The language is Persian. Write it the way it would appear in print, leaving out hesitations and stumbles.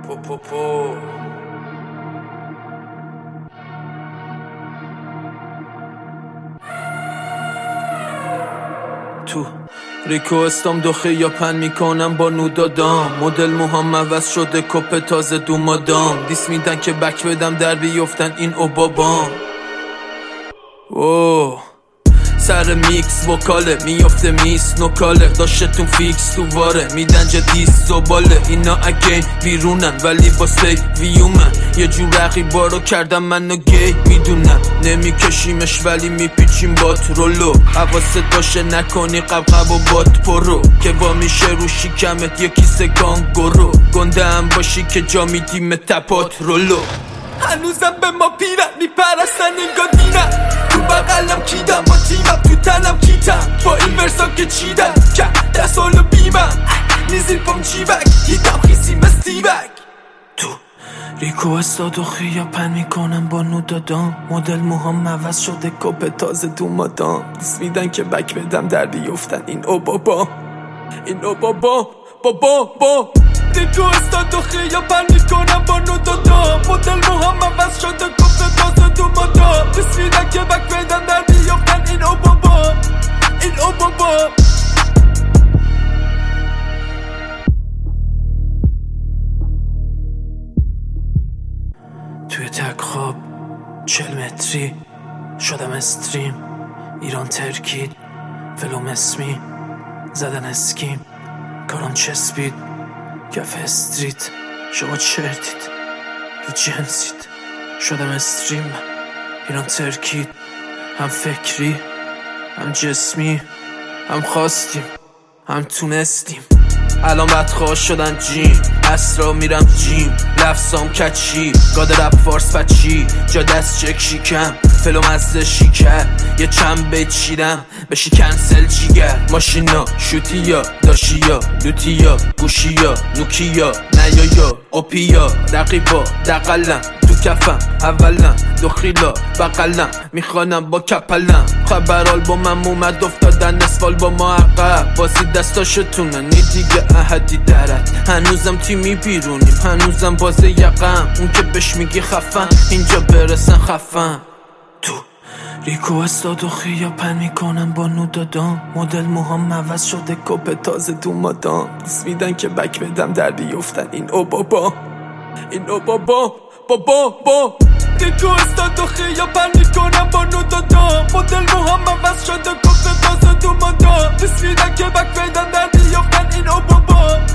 تو ریکو استام دوخه یا پن میکنم با نودادام مدل موهام عوض شده کپ تازه دومادام دیس میدن که بک بدم در بیفتن این اوبابام اوه سر میکس وکاله میفته میس نوکاله داشتتون فیکس تو واره میدن جدیس زباله اینا اگین بیرونن ولی با سی ویومن یه جور رقیبا رو کردم منو گی میدونم نمیکشیمش ولی میپیچیم بات رولو حواست باشه نکنی قبقب و بات پرو که وا میشه رو شکمت یه کیسه گانگورو گنده هم باشی که جا میدیم تپات رولو هنوزم به ما پیرن میپرستن انگار دینن تو بقلم کیدم با تیمم تو تنم کیتم با این ورسا که چیدم که دست حالو بیمم نیزیر پام جیبک هیتم خیسیم استیبک تو ریکو استاد و خیا پن میکنم با نودادام مدل موهام عوض شده کپ تازه دومادام دیس میدن که بک بدم در بیفتن این اوبابا بابا ریکو استاد و خیا پن میکنم با نودادام مدل موهام عوض شده کپ تازه دومادام دیس میدن که بک بدم در بیفتن این اوبابا توی تک خواب 40 متری شدم استریم ایران ترکید فلوم اسمی زدن اسکیم کارم چسبید کف استریت شما چرتید رو جنسید شدم استریم ایران ترکید هم فکری هم جسمی هم خواستیم هم تونستیم الان بدخواه شدن جیم اسرا میرم جیم لفظام کچی گاده رپ فارس پچی جا دست چک شیکم فلو مزده شیکر یه چند بیت چیدم بشی کنسل جیگر ماشینا شوتی یا داشی یا لوتی یا گوشی یا نوکی یا نیا یا اوپی یا رقیبا دقلم تو کفم اولم دخیلا بقلم میخوانم با کپلم خبرال با من اومد افتادن اسفال با ما عقب بازی دستاشتونه نی دیگه احدی درد هنوزم تیمی بیرونیم هنوزم باز یقم اون که بهش میگی خفن اینجا برسن خفن تو ریکو استاد و خیا پن میکنم با نودادام مدل موهام عوض شده کپ تازه دومادام دیس میدن که بک بدم در بیفتن این اوبابا ریکو استاد و خیا پن میکنم با نودادام مدل موهام عوض شده کپ تازه دومادام دیس میدن که بک بدم در بیفتن این اوبابا